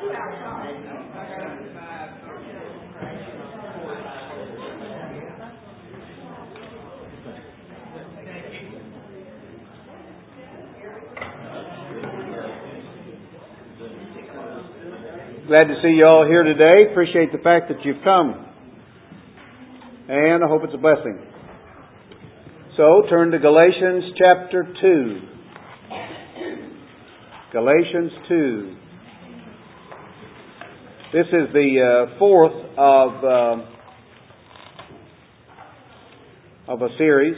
Glad to see you all here today. Appreciate the fact that you've come. And I hope it's a blessing. So, turn to Galatians chapter 2. Galatians 2. This is the fourth of a series.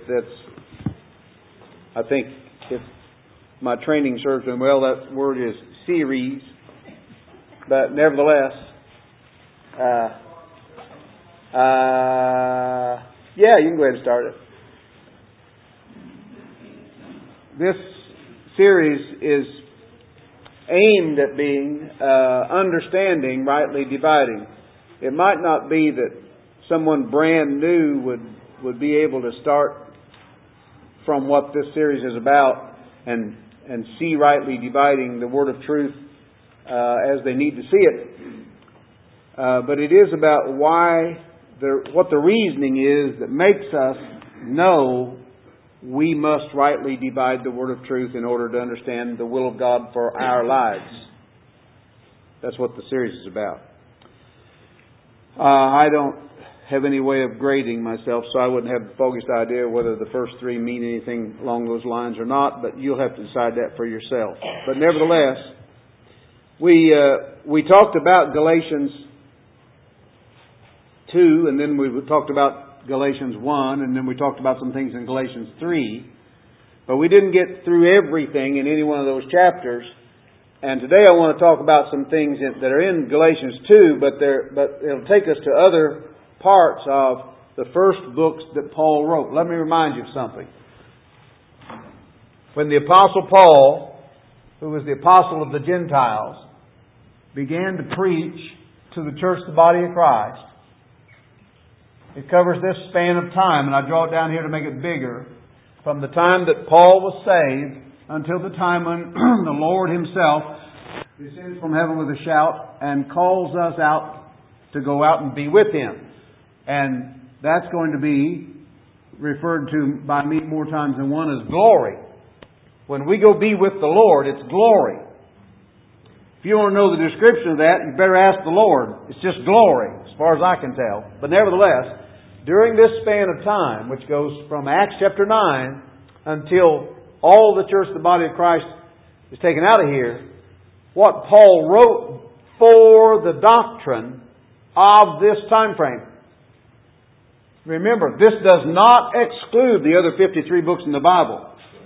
I think if my training serves me well, that word is series. But nevertheless, you can go ahead and start it. This series is aimed at being understanding, rightly dividing. It might not be that someone brand new would be able to start from what this series is about and see rightly dividing the word of truth as they need to see it. But it is about what the reasoning is that makes us know we must rightly divide the word of truth in order to understand the will of God for our lives. That's what the series is about. I don't have any way of grading myself, so I wouldn't have the foggiest idea whether the first three mean anything along those lines or not, but you'll have to decide that for yourself. But nevertheless, we talked about Galatians 2, and then we talked about Galatians 1, and then we talked about some things in Galatians 3. But we didn't get through everything in any one of those chapters. And today I want to talk about some things that are in Galatians 2, but it'll take us to other parts of the first books that Paul wrote. Let me remind you of something. When the Apostle Paul, who was the apostle of the Gentiles, began to preach to the church, the body of Christ, it covers this span of time, and I draw it down here to make it bigger, from the time that Paul was saved until the time when the Lord Himself descends from heaven with a shout and calls us out to go out and be with Him. And that's going to be referred to by me more times than one as glory. When we go be with the Lord, it's glory. If you want to know the description of that, you better ask the Lord. It's just glory, as far as I can tell. But nevertheless, during this span of time, which goes from Acts chapter 9 until all the church, the body of Christ, is taken out of here, what Paul wrote for the doctrine of this time frame. Remember, this does not exclude the other 53 books in the Bible.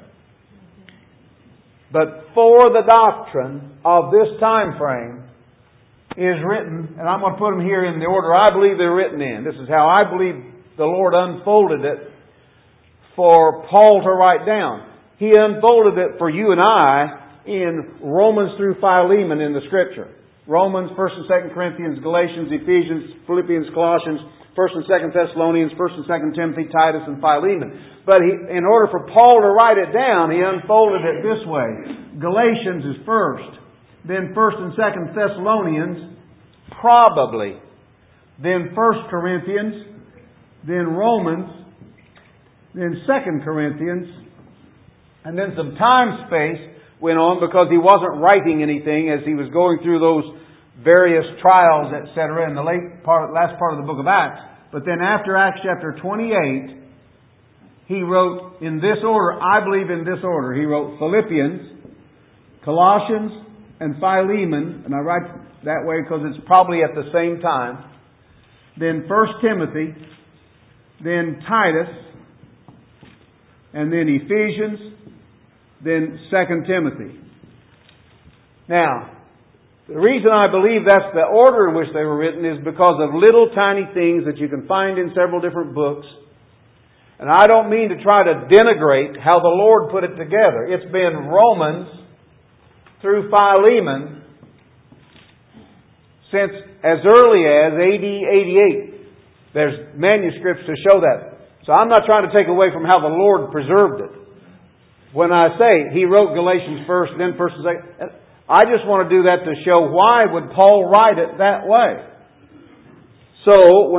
But for the doctrine of this time frame is written, and I'm going to put them here in the order I believe they're written in. This is how I believe the Lord unfolded it for Paul to write down. He unfolded it for you and I in Romans through Philemon in the Scripture. Romans, 1st and 2nd Corinthians, Galatians, Ephesians, Philippians, Colossians, 1st and 2nd Thessalonians, 1st and 2nd Timothy, Titus, and Philemon. But in order for Paul to write it down, he unfolded it this way. Galatians is first. Then 1st and 2nd Thessalonians, probably. Then 1st Corinthians. Then Romans. Then 2nd Corinthians. And then some time space went on because he wasn't writing anything as he was going through those various trials, etc., in the last part of the book of Acts. But then after Acts chapter 28, he wrote in this order, I believe in this order. He wrote Philippians, Colossians, and Philemon. And I write that way because it's probably at the same time. Then 1 Timothy, then Titus, and then Ephesians, then 2 Timothy. Now, the reason I believe that's the order in which they were written is because of little tiny things that you can find in several different books. And I don't mean to try to denigrate how the Lord put it together. It's been Romans through Philemon since as early as AD 88. There's manuscripts to show that. So I'm not trying to take away from how the Lord preserved it. When I say He wrote Galatians first, then 1st and 2nd, I just want to do that to show why would Paul write it that way. So,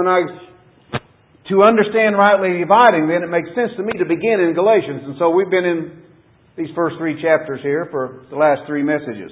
to understand rightly dividing, then it makes sense to me to begin in Galatians. And so we've been in these first 3 chapters here for the last 3 messages.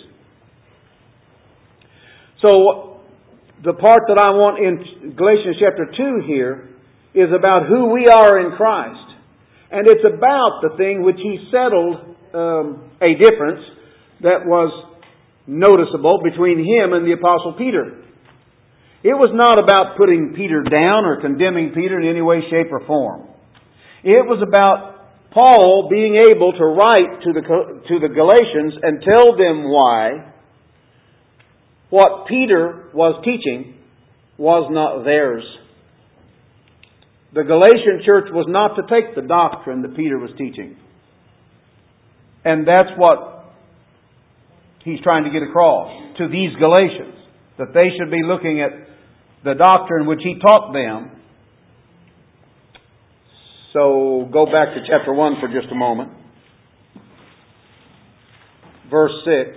So, the part that I want in Galatians chapter 2 here is about who we are in Christ. And it's about the thing which He settled a difference that was noticeable between Him and the Apostle Peter. It was not about putting Peter down or condemning Peter in any way, shape, or form. It was about Paul being able to write to the Galatians and tell them why what Peter was teaching was not theirs. The Galatian church was not to take the doctrine that Peter was teaching. And that's what he's trying to get across to these Galatians. That they should be looking at the doctrine which he taught them. So go back to chapter 1 for just a moment. Verse 6.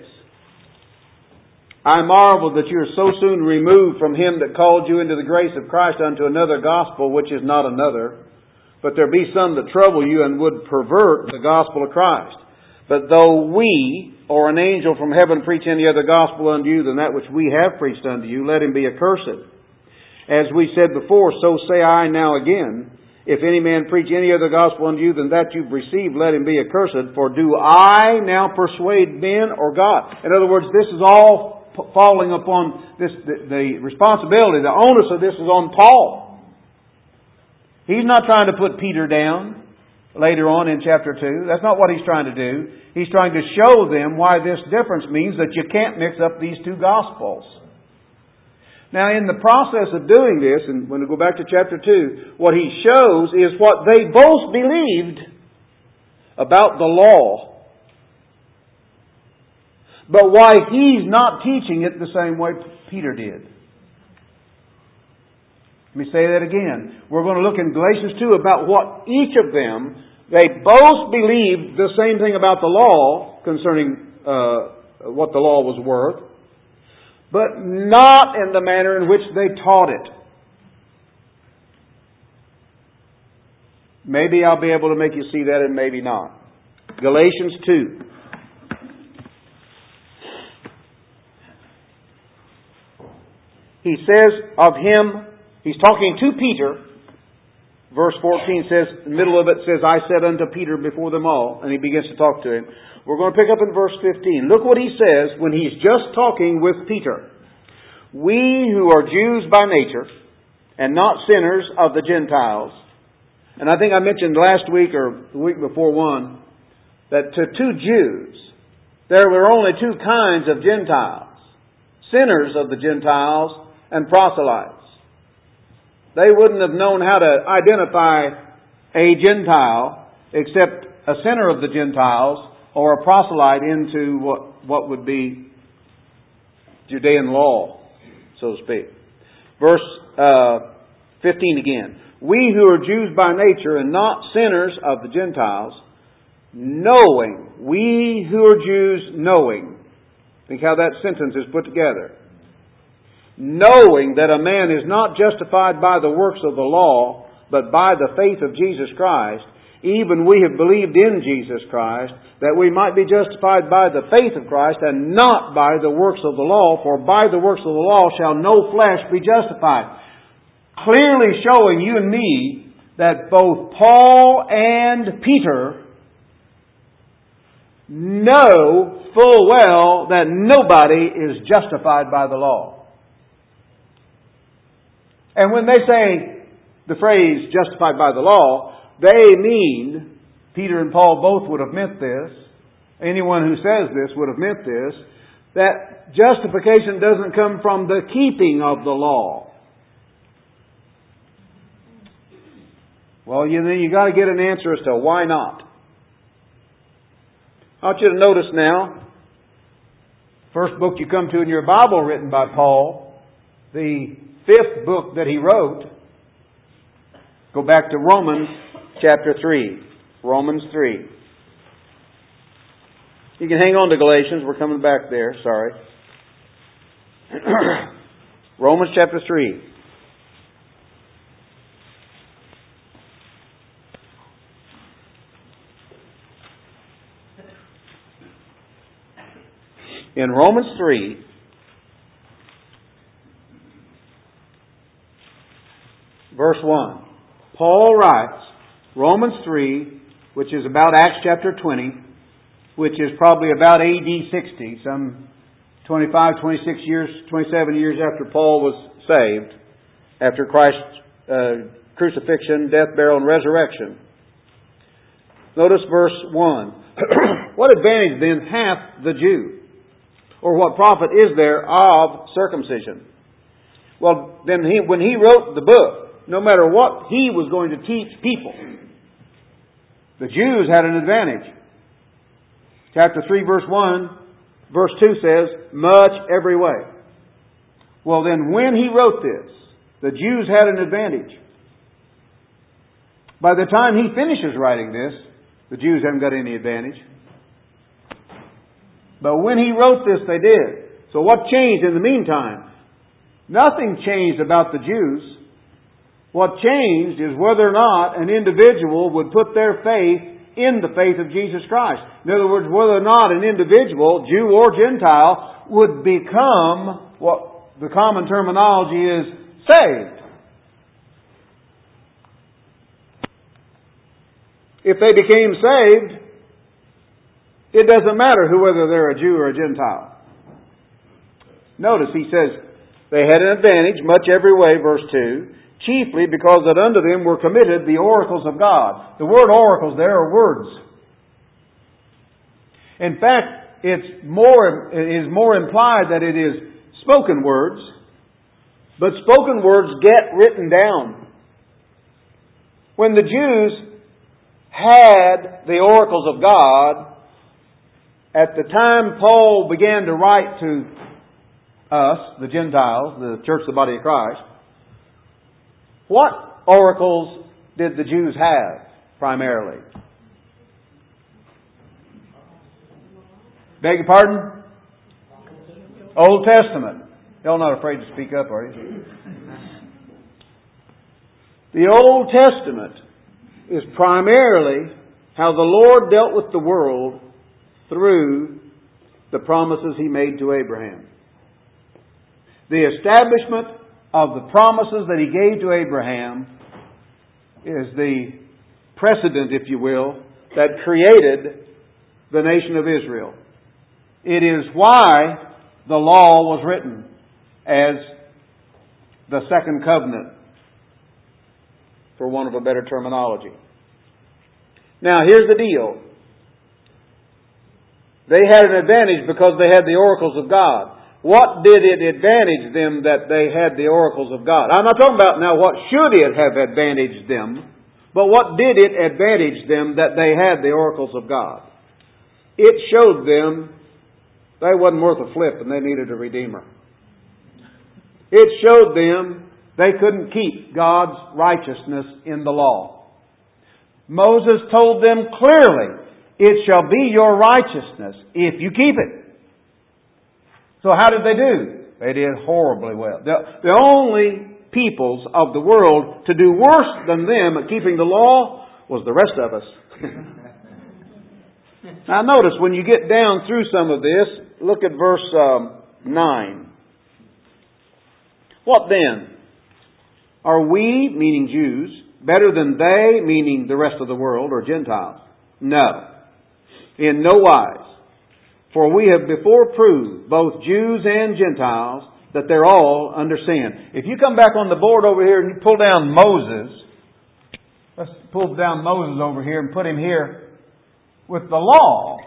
I marvel that you are so soon removed from Him that called you into the grace of Christ unto another gospel which is not another. But there be some that trouble you and would pervert the gospel of Christ. But though we, or an angel from heaven, preach any other gospel unto you than that which we have preached unto you, let him be accursed. As we said before, so say I now again, if any man preach any other gospel unto you than that you've received, let him be accursed. For do I now persuade men or God? In other words, this is all falling upon this. The responsibility, the onus of this is on Paul. He's not trying to put Peter down later on in chapter 2. That's not what he's trying to do. He's trying to show them why this difference means that you can't mix up these 2 gospels. Now, in the process of doing this, and when we go back to chapter 2, what he shows is what they both believed about the law, but why he's not teaching it the same way Peter did. Let me say that again. We're going to look in Galatians 2 about what each of them, they both believed the same thing about the law concerning what the law was worth, but not in the manner in which they taught it. Maybe I'll be able to make you see that and maybe not. Galatians 2. He says of him, he's talking to Peter. Verse 14 says, in the middle of it says, I said unto Peter before them all. And he begins to talk to him. We're going to pick up in verse 15. Look what he says when he's just talking with Peter. We who are Jews by nature, and not sinners of the Gentiles. And I think I mentioned last week or the week before one, that to 2 Jews, there were only 2 kinds of Gentiles. Sinners of the Gentiles and proselytes. They wouldn't have known how to identify a Gentile except a sinner of the Gentiles or a proselyte into what would be Judean law, so to speak. Verse 15 again. We who are Jews by nature and not sinners of the Gentiles, knowing, we who are Jews knowing. Think how that sentence is put together. Knowing that a man is not justified by the works of the law, but by the faith of Jesus Christ, even we have believed in Jesus Christ, that we might be justified by the faith of Christ, and not by the works of the law, for by the works of the law shall no flesh be justified. Clearly showing you and me that both Paul and Peter know full well that nobody is justified by the law. And when they say the phrase justified by the law, they mean, Peter and Paul both would have meant this, anyone who says this would have meant this, that justification doesn't come from the keeping of the law. Well, then you got to get an answer as to why not. I want you to notice now, first book you come to in your Bible written by Paul, the 5th book that he wrote. Go back to Romans chapter 3. Romans 3. You can hang on to Galatians. We're coming back there. Sorry. Romans chapter 3. In Romans 3, verse 1, Paul writes, Romans 3, which is about Acts chapter 20, which is probably about AD 60, some 25, 26 years, 27 years after Paul was saved, after Christ's crucifixion, death, burial, and resurrection. Notice verse 1. What advantage then hath the Jew? Or what profit is there of circumcision? Well, then when he wrote the book, no matter what he was going to teach people, the Jews had an advantage. Chapter 3, verse 1, verse 2 says, much every way. Well, then when he wrote this, the Jews had an advantage. By the time he finishes writing this, the Jews haven't got any advantage. But when he wrote this, they did. So what changed in the meantime? Nothing changed about the Jews. What changed is whether or not an individual would put their faith in the faith of Jesus Christ. In other words, whether or not an individual, Jew or Gentile, would become what the common terminology is, saved. If they became saved, it doesn't matter whether they're a Jew or a Gentile. Notice he says, they had an advantage, much every way, verse 2, chiefly because that unto them were committed the oracles of God. The word oracles there are words. In fact, it is more implied that it is spoken words, but spoken words get written down. When the Jews had the oracles of God, at the time Paul began to write to us, the Gentiles, the church, the body of Christ, what oracles did the Jews have primarily? Beg your pardon? Old Testament. Y'all not afraid to speak up, are you? The Old Testament is primarily how the Lord dealt with the world through the promises He made to Abraham. The establishment of the promises that He gave to Abraham is the precedent, if you will, that created the nation of Israel. It is why the law was written as the second covenant, for want of a better terminology. Now, here's the deal. They had an advantage because they had the oracles of God. What did it advantage them that they had the oracles of God? I'm not talking about now what should it have advantaged them, but what did it advantage them that they had the oracles of God? It showed them they wasn't worth a flip and they needed a Redeemer. It showed them they couldn't keep God's righteousness in the law. Moses told them clearly, it shall be your righteousness if you keep it. So how did they do? They did horribly well. The only peoples of the world to do worse than them at keeping the law was the rest of us. Now notice, when you get down through some of this, look at verse 9. What then? Are we, meaning Jews, better than they, meaning the rest of the world, or Gentiles? No. In no wise. For we have before proved, both Jews and Gentiles, that they're all under sin. If you come back on the board over here and you pull down Moses, let's pull down Moses over here and put him here with the law.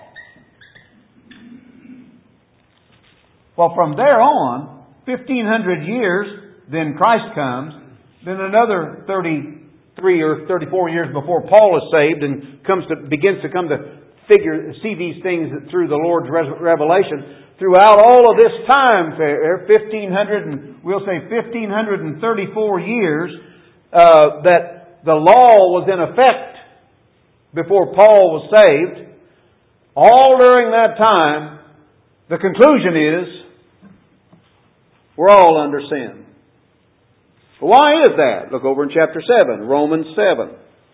Well, from there on, 1,500 years, then Christ comes, then another 33 or 34 years before Paul is saved and begins to come to see these things through the Lord's revelation. Throughout all of this time, 1,500 and we'll say 1,534 years that the law was in effect before Paul was saved. all during that time, the conclusion is, we're all under sin. But why is that? Look over in chapter 7, Romans 7.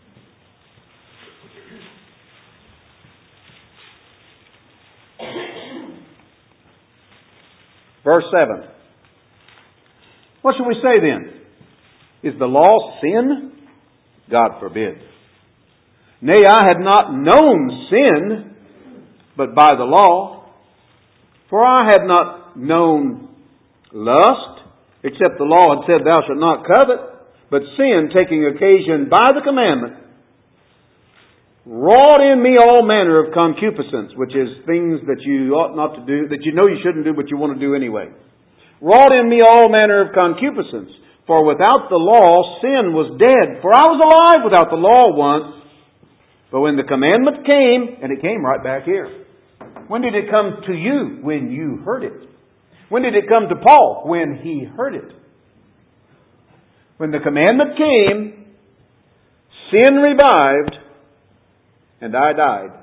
Verse 7. What shall we say then? Is the law sin? God forbid. Nay, I had not known sin, but by the law. For I had not known lust, except the law had said, Thou shalt not covet. But sin, taking occasion by the commandment, wrought in me all manner of concupiscence, which is things that you ought not to do, that you know you shouldn't do, but you want to do anyway. Wrought in me all manner of concupiscence. For without the law, sin was dead. For I was alive without the law once. But when the commandment came, and it came right back here. When did it come to you? When you heard it. When did it come to Paul? When he heard it. When the commandment came, sin revived, and I died.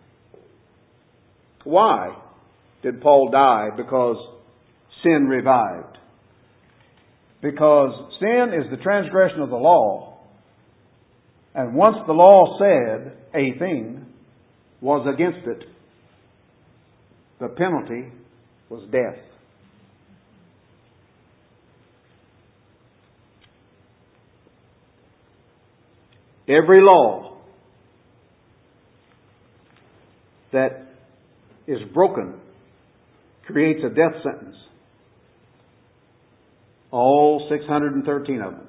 Why did Paul die? Because sin revived. Because sin is the transgression of the law. And once the law said a thing was against it, the penalty was death. Every law that is broken creates a death sentence. All 613 of them.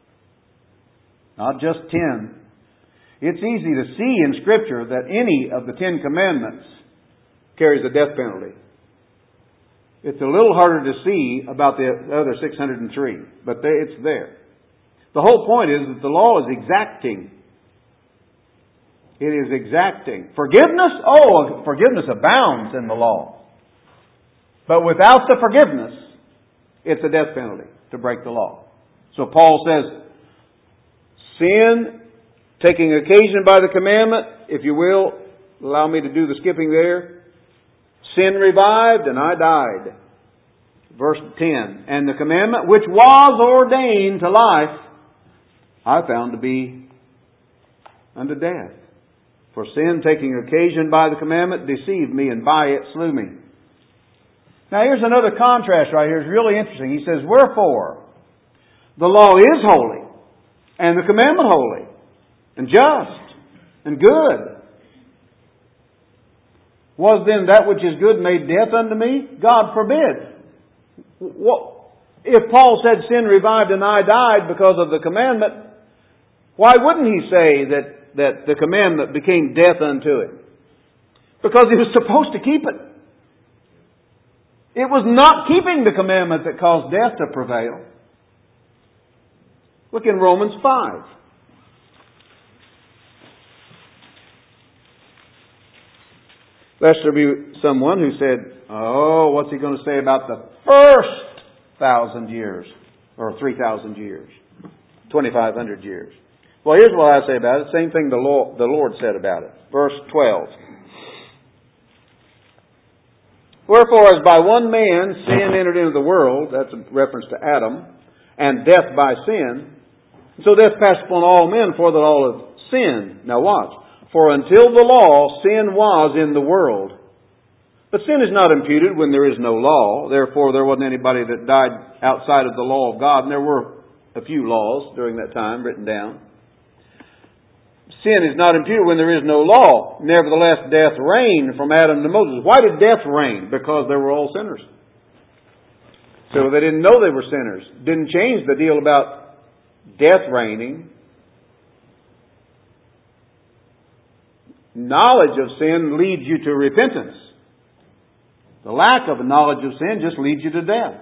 Not just 10. It's easy to see in Scripture that any of the 10 commandments carries a death penalty. It's a little harder to see about the other 603, but it's there. The whole point is that the law is exacting. It is exacting. Forgiveness? Oh, forgiveness abounds in the law. But without the forgiveness, it's a death penalty to break the law. So Paul says, sin, taking occasion by the commandment, if you will, allow me to do the skipping there. Sin revived and I died. Verse 10. And the commandment which was ordained to life, I found to be unto death. For sin, taking occasion by the commandment, deceived me, and by it slew me. Now here's another contrast right here. It's really interesting. He says, wherefore, the law is holy, and the commandment holy, and just, and good. Was then that which is good made death unto me? God forbid. If Paul said sin revived and I died because of the commandment, why wouldn't he say that the commandment became death unto him? Because he was supposed to keep it. It was not keeping the commandment that caused death to prevail. Look in Romans 5. Lest there be someone who said, oh, what's he going to say about the first 1,000 years? Or 3,000 years? 2,500 years. Well, here's what I say about it. Same thing the Lord said about it. Verse 12. Wherefore, as by one man sin entered into the world, that's a reference to Adam, and death by sin, so death passed upon all men, for that all have sinned. Now watch. For until the law, sin was in the world. But sin is not imputed when there is no law. Therefore, there wasn't anybody that died outside of the law of God. And there were a few laws during that time written down. Sin is not imputed when there is no law. Nevertheless, death reigned from Adam to Moses. Why did death reign? Because they were all sinners. So they didn't know they were sinners. Didn't change the deal about death reigning. Knowledge of sin leads you to repentance. The lack of a knowledge of sin just leads you to death.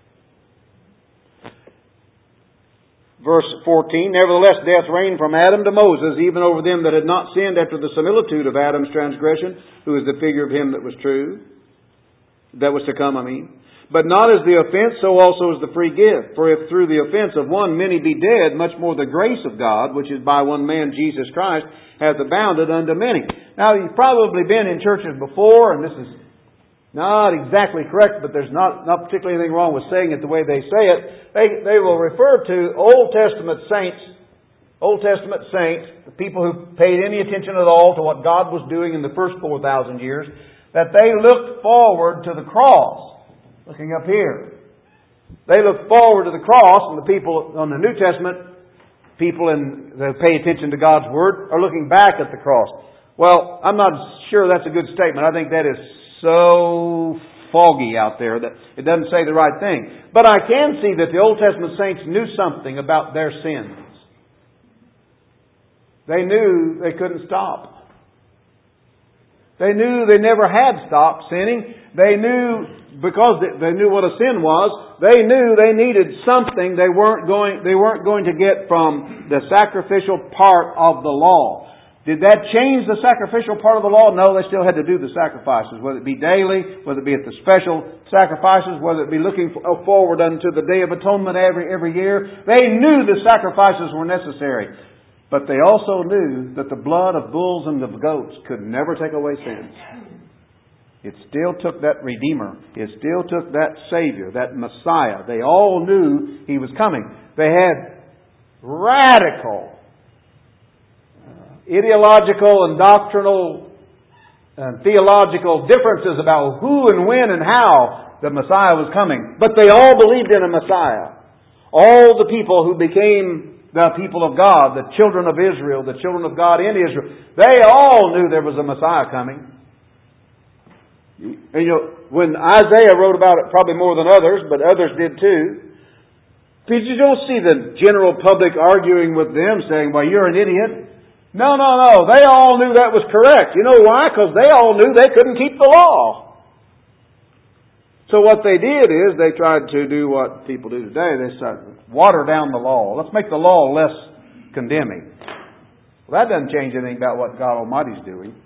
Verse 14, nevertheless death reigned from Adam to Moses, even over them that had not sinned after the similitude of Adam's transgression, who is the figure of him that was true, that was to come, But not as the offense, so also is the free gift. For if through the offense of one many be dead, much more the grace of God, which is by one man, Jesus Christ, hath abounded unto many. Now, you've probably been in churches before, and this is not exactly correct, but there's not particularly anything wrong with saying it the way they say it. They will refer to Old Testament saints, the people who paid any attention at all to what God was doing in the first 4,000 years, that they looked forward to the cross. Looking up here. They look forward to the cross, and the people on the New Testament, people that pay attention to God's Word, are looking back at the cross. Well, I'm not sure that's a good statement. I think that is so foggy out there that it doesn't say the right thing. But I can see that the Old Testament saints knew something about their sins. They knew they couldn't stop. They knew they never had stopped sinning. They knew, because they knew what a sin was, they knew they needed something they weren't going to get from the sacrificial part of the law. Did that change the sacrificial part of the law? No, they still had to do the sacrifices, whether it be daily, whether it be at the special sacrifices, whether it be looking forward unto the Day of Atonement every year. They knew the sacrifices were necessary. But they also knew that the blood of bulls and of goats could never take away sins. It still took that Redeemer. It still took that Savior, that Messiah. They all knew He was coming. They had radical ideological and doctrinal and theological differences about who and when and how the Messiah was coming. But they all believed in a Messiah. All the people who became the people of God, the children of Israel, the children of God in Israel, they all knew there was a Messiah coming. And when Isaiah wrote about it probably more than others, but others did too, but you don't see the general public arguing with them saying, well, you're an idiot. No. They all knew that was correct. You know why? Because they all knew they couldn't keep the law. So what they did is they tried to do what people do today. They started water down the law. Let's make the law less condemning. Well, that doesn't change anything about what God Almighty's doing.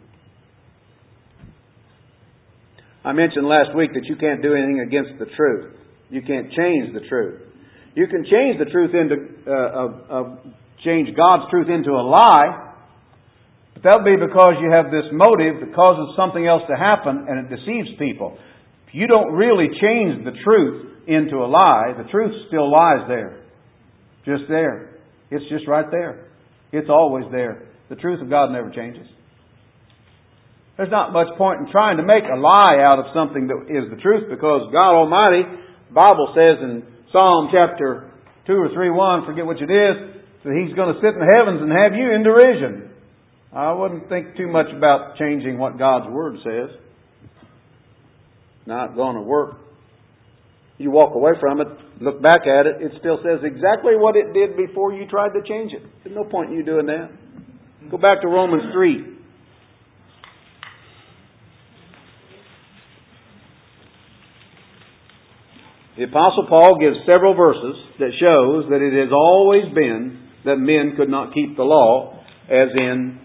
I mentioned last week that you can't do anything against the truth. You can't change the truth. You can change the truth change God's truth into a lie, but that'll be because you have this motive that causes something else to happen and it deceives people. If you don't really change the truth into a lie, the truth still lies there. Just there. It's just right there. It's always there. The truth of God never changes. There's not much point in trying to make a lie out of something that is the truth, because God Almighty, the Bible says in Psalm chapter 2 or 3:1, forget which it is, that He's going to sit in the heavens and have you in derision. I wouldn't think too much about changing what God's Word says. Not going to work. You walk away from it, look back at it, it still says exactly what it did before you tried to change it. There's no point in you doing that. Go back to Romans 3. The Apostle Paul gives several verses that shows that it has always been that men could not keep the law, as in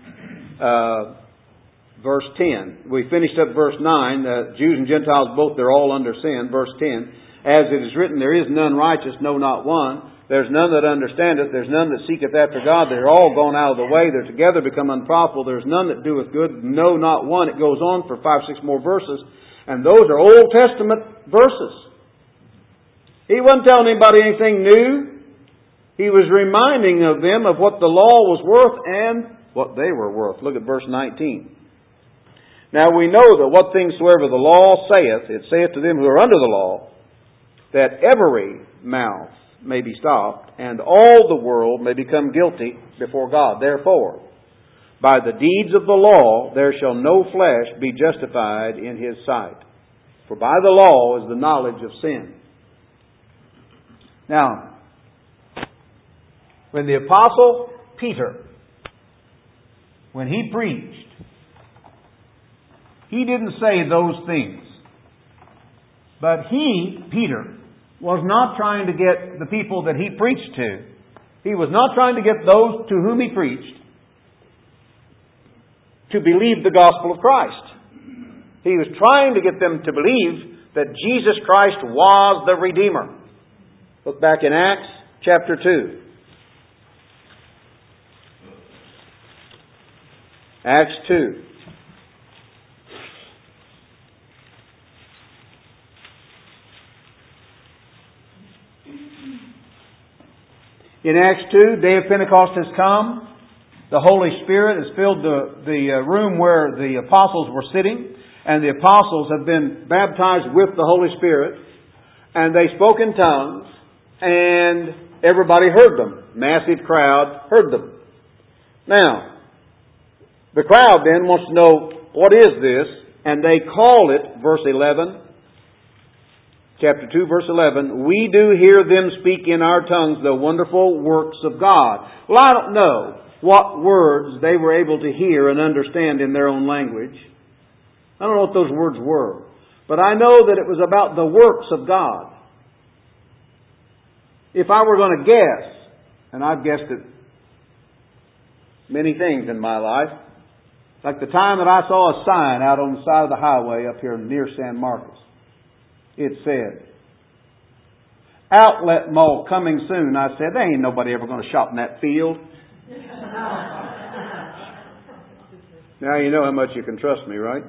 verse 10. We finished up verse 9. Jews and Gentiles both, they're all under sin. Verse 10. As it is written, there is none righteous, no, not one. There's none that understandeth. There's none that seeketh after God. They're all gone out of the way. They're together become unprofitable. There's none that doeth good, no, not one. It goes on for 5, 6 more verses. And those are Old Testament verses. He wasn't telling anybody anything new. He was reminding of them of what the law was worth and what they were worth. Look at verse 19. Now we know that what things soever the law saith, it saith to them who are under the law, that every mouth may be stopped, and all the world may become guilty before God. Therefore, by the deeds of the law there shall no flesh be justified in His sight. For by the law is the knowledge of sin. Now, when the Apostle Peter, when he preached, he didn't say those things. But he, Peter, was not trying to get the people that he preached to. He was not trying to get those to whom he preached to believe the gospel of Christ. He was trying to get them to believe that Jesus Christ was the Redeemer. Look back in Acts chapter 2. Acts 2. In Acts 2, day of Pentecost has come. The Holy Spirit has filled the room where the apostles were sitting. And the apostles have been baptized with the Holy Spirit. And they spoke in tongues. And everybody heard them. Massive crowd heard them. Now, the crowd then wants to know, what is this? And they call it, verse 11, chapter 2, verse 11, we do hear them speak in our tongues the wonderful works of God. Well, I don't know what words they were able to hear and understand in their own language. I don't know what those words were. But I know that it was about the works of God. If I were going to guess, and I've guessed at many things in my life, like the time that I saw a sign out on the side of the highway up here near San Marcos. It said, Outlet Mall coming soon. I said, there ain't nobody ever going to shop in that field. Now you know how much you can trust me, right?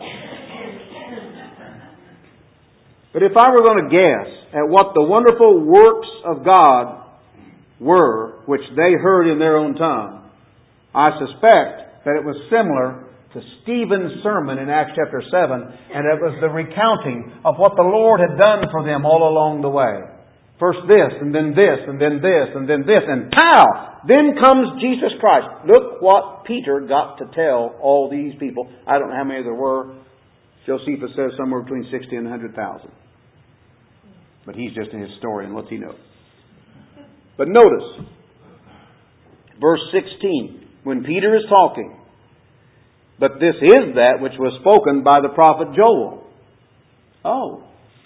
But if I were going to guess at what the wonderful works of God were, which they heard in their own tongue, I suspect that it was similar to Stephen's sermon in Acts chapter 7, and it was the recounting of what the Lord had done for them all along the way. First this, and then this, and then this, and then this, and pow! Then comes Jesus Christ. Look what Peter got to tell all these people. I don't know how many there were. Josephus says somewhere between 60 and 100,000. But he's just a historian. What's he know? But notice, verse 16, when Peter is talking, but this is that which was spoken by the prophet Joel. Oh.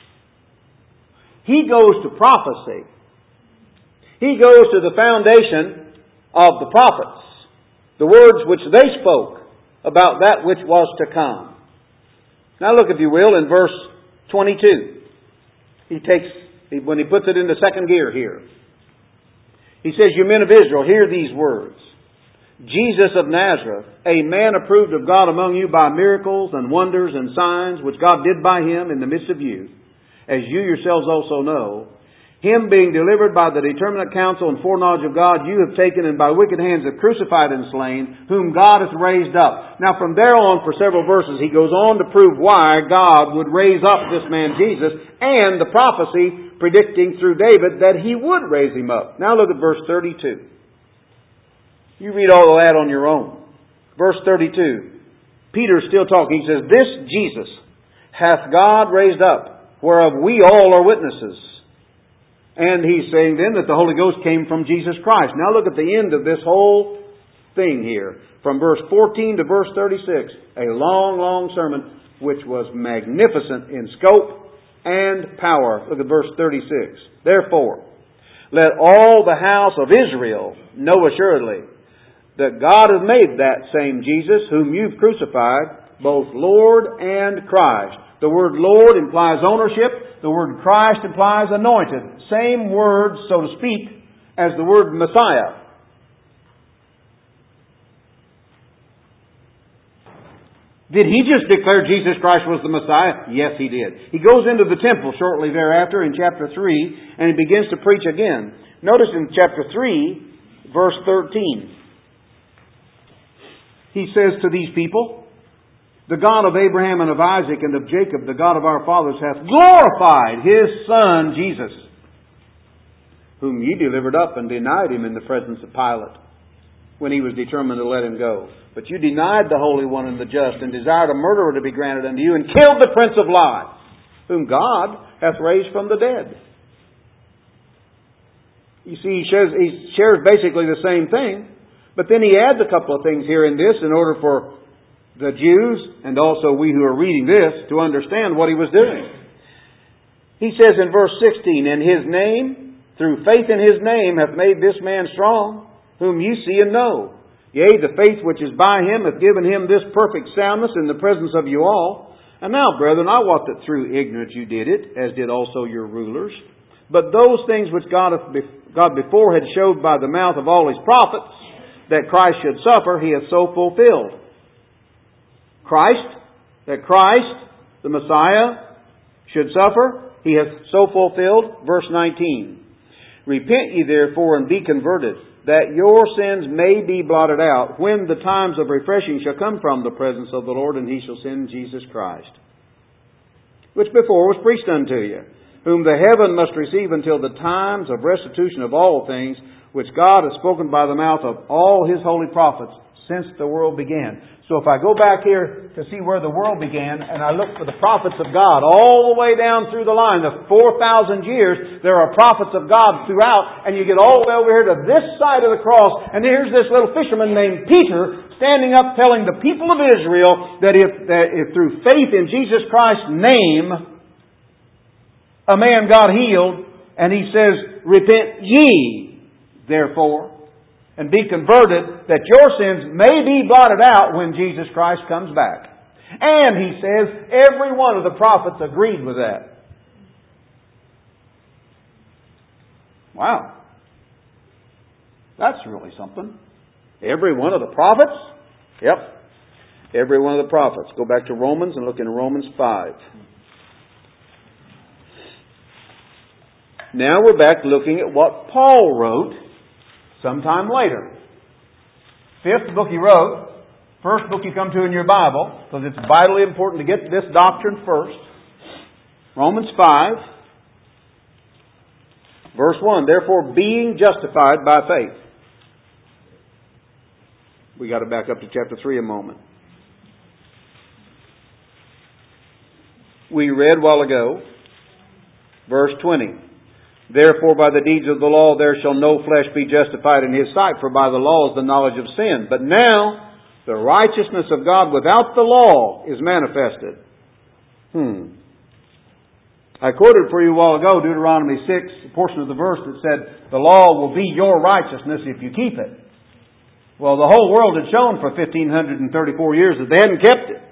He goes to prophecy. He goes to the foundation of the prophets. The words which they spoke about that which was to come. Now look, if you will, in verse 22. When he puts it into second gear here. He says, you men of Israel, hear these words. Jesus of Nazareth, a man approved of God among you by miracles and wonders and signs which God did by Him in the midst of you, as you yourselves also know, Him being delivered by the determinate counsel and foreknowledge of God, you have taken and by wicked hands have crucified and slain, whom God hath raised up. Now from there on, for several verses, he goes on to prove why God would raise up this man Jesus, and the prophecy predicting through David that He would raise Him up. Now look at verse 32. You read all of that on your own. Verse 32. Peter's still talking. He says, this Jesus hath God raised up, whereof we all are witnesses. And he's saying then that the Holy Ghost came from Jesus Christ. Now look at the end of this whole thing here. From verse 14 to verse 36. A long, long sermon which was magnificent in scope and power. Look at verse 36. Therefore, let all the house of Israel know assuredly that God hath made that same Jesus, whom you've crucified, both Lord and Christ. The word Lord implies ownership. The word Christ implies anointed. Same word, so to speak, as the word Messiah. Did he just declare Jesus Christ was the Messiah? Yes, he did. He goes into the temple shortly thereafter in chapter 3, and he begins to preach again. Notice in chapter 3, verse 13. He says to these people, the God of Abraham and of Isaac and of Jacob, the God of our fathers, hath glorified His Son, Jesus, whom ye delivered up and denied Him in the presence of Pilate, when he was determined to let Him go. But you denied the Holy One and the just, and desired a murderer to be granted unto you, and killed the Prince of Life, whom God hath raised from the dead. You see, he shares basically the same thing. But then he adds a couple of things here in this in order for the Jews and also we who are reading this to understand what he was doing. He says in verse 16, and His name, through faith in His name, hath made this man strong, whom you see and know. Yea, the faith which is by Him hath given him this perfect soundness in the presence of you all, And now, brethren, I wot that through ignorance you did it, as did also your rulers. But those things which God before had showed by the mouth of all His prophets, that Christ should suffer, He hath so fulfilled. That Christ, the Messiah, should suffer, He hath so fulfilled. Verse 19. Repent ye therefore and be converted, that your sins may be blotted out, when the times of refreshing shall come from the presence of the Lord, and He shall send Jesus Christ, which before was preached unto you, whom the heaven must receive until the times of restitution of all things, which God has spoken by the mouth of all His holy prophets since the world began. So if I go back here to see where the world began, and I look for the prophets of God all the way down through the line, the 4,000 years, there are prophets of God throughout, and you get all the way over here to this side of the cross, and here's this little fisherman named Peter standing up telling the people of Israel that if through faith in Jesus Christ's name a man got healed, and he says, repent ye, therefore, and be converted, that your sins may be blotted out when Jesus Christ comes back. And he says, every one of the prophets agreed with that. Wow. That's really something. Every one of the prophets? Yep. Every one of the prophets. Go back to Romans and look in Romans 5. Now we're back looking at what Paul wrote sometime later. Fifth book he wrote, first book you come to in your Bible, because it's vitally important to get this doctrine first. Romans 5, verse 1. Therefore, being justified by faith. We got to back up to chapter 3 a moment. We read a while ago, verse 20. Therefore, by the deeds of the law there shall no flesh be justified in His sight, for by the law is the knowledge of sin. But now the righteousness of God without the law is manifested. I quoted for you a while ago Deuteronomy 6, a portion of the verse that said, the law will be your righteousness if you keep it. Well, the whole world had shown for 1,534 years that they hadn't kept it.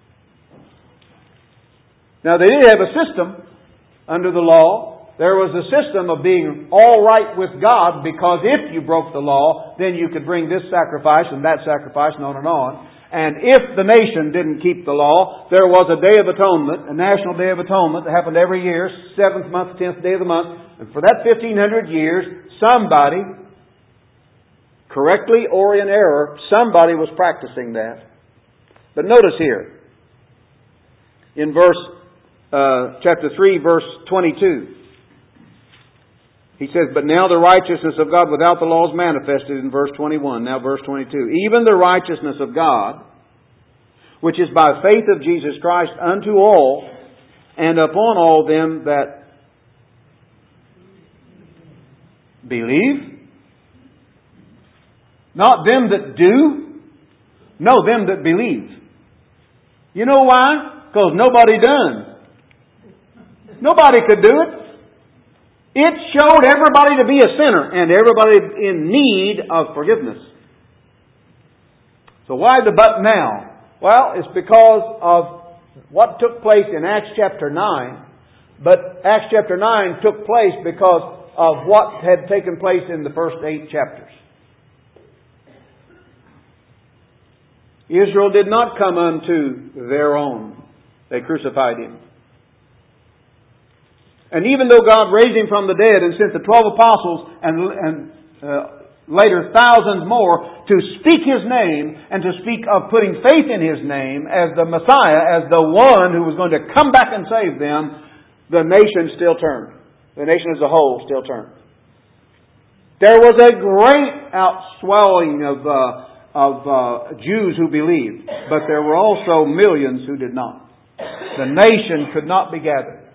Now, they did have a system under the law. There was a system of being all right with God, because if you broke the law, then you could bring this sacrifice and that sacrifice and on and on. And if the nation didn't keep the law, there was a Day of Atonement, a national Day of Atonement that happened every year, 7th month, 10th day of the month. And for that 1,500 years, somebody, correctly or in error, somebody was practicing that. But notice here, in chapter 3, verse 22, he says, but now the righteousness of God without the law is manifested in verse 21. Now verse 22. Even the righteousness of God, which is by faith of Jesus Christ unto all, and upon all them that believe. Not them that do. No, them that believe. You know why? Because nobody done. Nobody could do it. It showed everybody to be a sinner and everybody in need of forgiveness. So why the but now? Well, it's because of what took place in Acts chapter 9. But Acts chapter 9 took place because of what had taken place in the first 8 chapters. Israel did not come unto their own. They crucified Him. And even though God raised Him from the dead and sent the 12 apostles and later thousands more to speak His name and to speak of putting faith in His name as the Messiah, as the one who was going to come back and save them, the nation still turned. The nation as a whole still turned. There was a great outswelling of Jews who believed, but there were also millions who did not. The nation could not be gathered.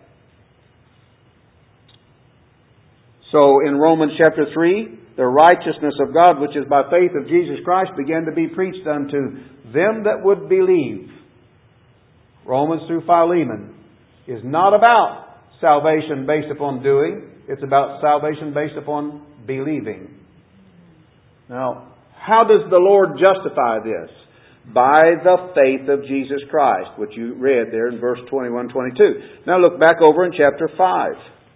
So in Romans chapter 3, the righteousness of God, which is by faith of Jesus Christ, began to be preached unto them that would believe. Romans through Philemon is not about salvation based upon doing. It's about salvation based upon believing. Now, how does the Lord justify this? by the faith of Jesus Christ, which you read there in verse 21, 22. Now look back over in chapter 5,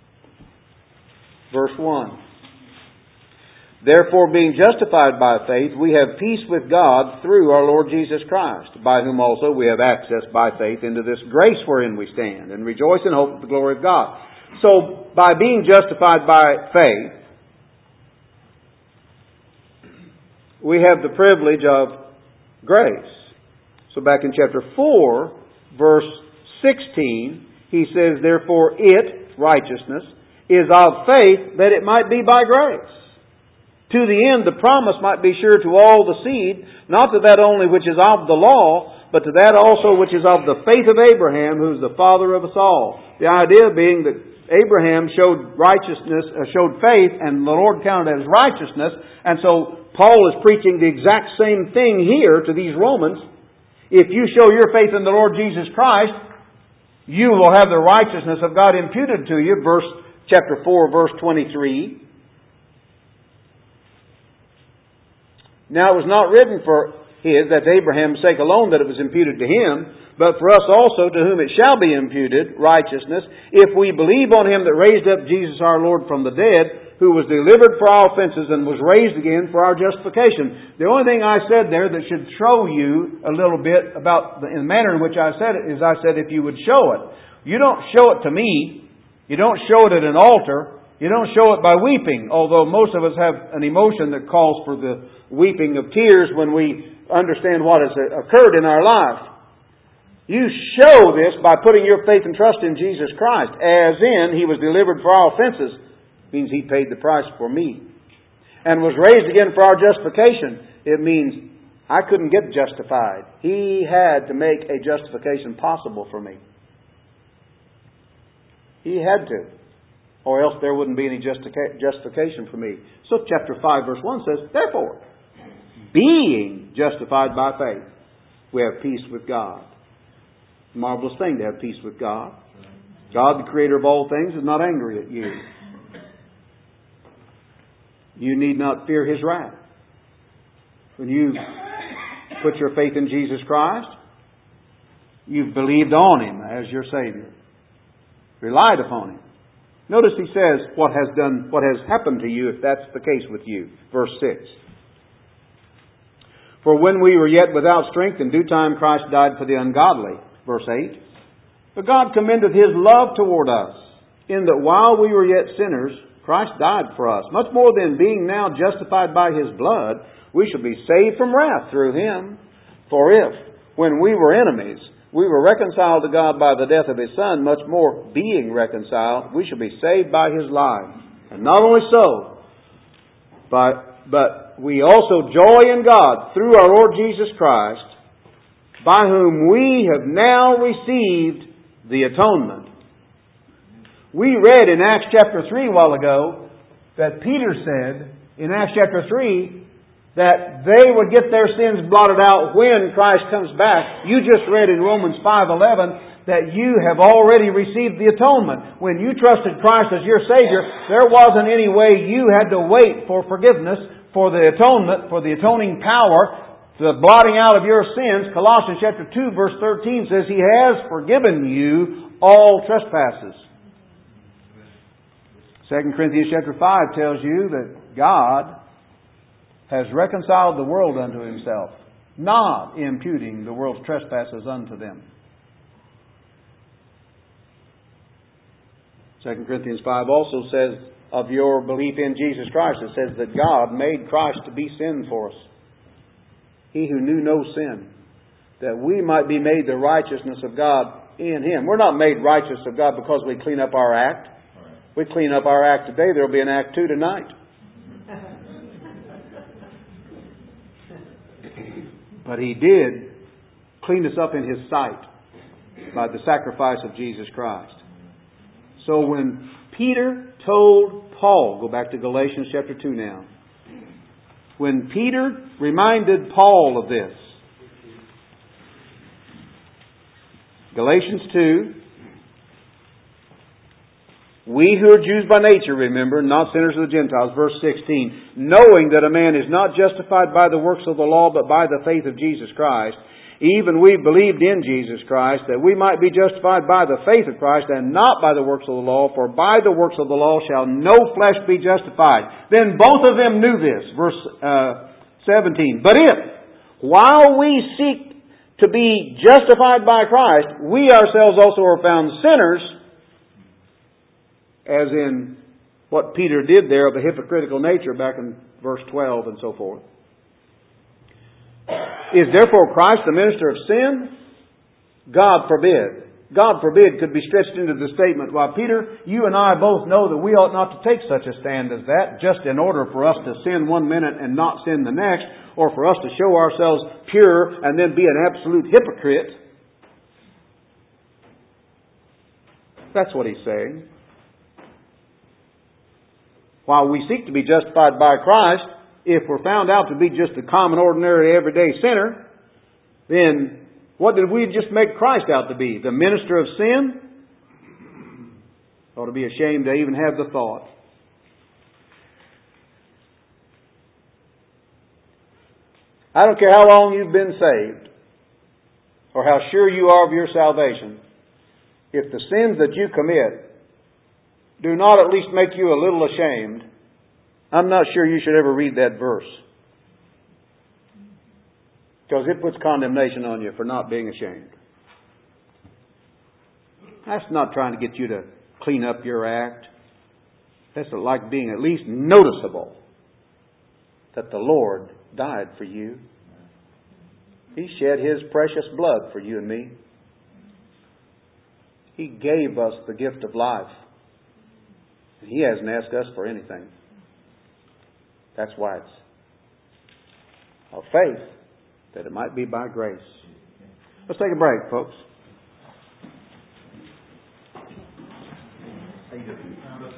verse 1. Therefore, being justified by faith, we have peace with God through our Lord Jesus Christ, by whom also we have access by faith into this grace wherein we stand, and rejoice in hope of the glory of God. So, by being justified by faith, we have the privilege of grace. So back in chapter 4, verse 16, he says, therefore it, righteousness, is of faith that it might be by grace. To the end the promise might be sure to all the seed, not to that only which is of the law, but to that also which is of the faith of Abraham, who is the father of us all. The idea being that Abraham showed faith, and the Lord counted it as righteousness. And so Paul is preaching the exact same thing here to these Romans. If you show your faith in the Lord Jesus Christ, you will have the righteousness of God imputed to you. Chapter 4, verse 23. Now it was not written for that's Abraham's sake alone that it was imputed to him, but for us also, to whom it shall be imputed, righteousness, if we believe on Him that raised up Jesus our Lord from the dead, who was delivered for our offenses and was raised again for our justification. The only thing I said there that should show you a little bit about the manner in which I said it is I said if you would show it. You don't show it to me. You don't show it at an altar. You don't show it by weeping, although most of us have an emotion that calls for the weeping of tears when we understand what has occurred in our life. You show this by putting your faith and trust in Jesus Christ, as in He was delivered for our offenses. It means He paid the price for me. And was raised again for our justification. It means I couldn't get justified. He had to make a justification possible for me. He had to. Or else there wouldn't be any justification for me. So chapter 5 verse 1 says, therefore, being justified by faith, we have peace with God. Marvelous thing to have peace with God. God, the Creator of all things, is not angry at you. You need not fear His wrath. When you put your faith in Jesus Christ, you've believed on Him as your Savior. Relied upon Him. Notice he says what has happened to you if that's the case with you. Verse 6. For when we were yet without strength, in due time Christ died for the ungodly. Verse 8. But God commendeth His love toward us, in that while we were yet sinners, Christ died for us. Much more than being now justified by His blood, we shall be saved from wrath through Him. For if, when we were enemies, we were reconciled to God by the death of His Son, much more being reconciled, we shall be saved by His life. And not only so, but we also joy in God through our Lord Jesus Christ, by whom we have now received the atonement. We read in Acts chapter 3 a while ago that Peter said in Acts chapter 3 that they would get their sins blotted out when Christ comes back. You just read in Romans 5:11 that you have already received the atonement. When you trusted Christ as your Savior, there wasn't any way you had to wait for forgiveness, for the atonement, for the atoning power, the blotting out of your sins. Colossians chapter 2 verse 13 says He has forgiven you all trespasses. 2 Corinthians chapter 5 tells you that God has reconciled the world unto Himself, not imputing the world's trespasses unto them. 2 Corinthians 5 also says of your belief in Jesus Christ, it says that God made Christ to be sin for us. He who knew no sin, that we might be made the righteousness of God in Him. We're not made righteous of God because we clean up our act. We clean up our act today, there will be an act 2 tonight. But He did clean us up in His sight by the sacrifice of Jesus Christ. So when Peter told Paul, go back to Galatians chapter 2 now. When Peter reminded Paul of this, Galatians 2, We who are Jews by nature, remember, not sinners of the Gentiles. Verse 16. Knowing that a man is not justified by the works of the law, but by the faith of Jesus Christ. Even we believed in Jesus Christ, that we might be justified by the faith of Christ, and not by the works of the law. For by the works of the law shall no flesh be justified. Then both of them knew this. Verse 17. But if, while we seek to be justified by Christ, we ourselves also are found sinners, as in what Peter did there of a hypocritical nature back in verse 12 and so forth. Is therefore Christ the minister of sin? God forbid. God forbid could be stretched into the statement, well, Peter, you and I both know that we ought not to take such a stand as that, just in order for us to sin one minute and not sin the next, or for us to show ourselves pure and then be an absolute hypocrite. That's what he's saying. While we seek to be justified by Christ, if we're found out to be just a common, ordinary, everyday sinner, then what did we just make Christ out to be? The minister of sin? Ought to be ashamed to even have the thought. I don't care how long you've been saved, or how sure you are of your salvation. If the sins that you commit do not at least make you a little ashamed, I'm not sure you should ever read that verse. Because it puts condemnation on you for not being ashamed. That's not trying to get you to clean up your act. That's like being at least noticeable that the Lord died for you. He shed His precious blood for you and me. He gave us the gift of life. He hasn't asked us for anything. That's why it's of faith, that it might be by grace. Let's take a break, folks.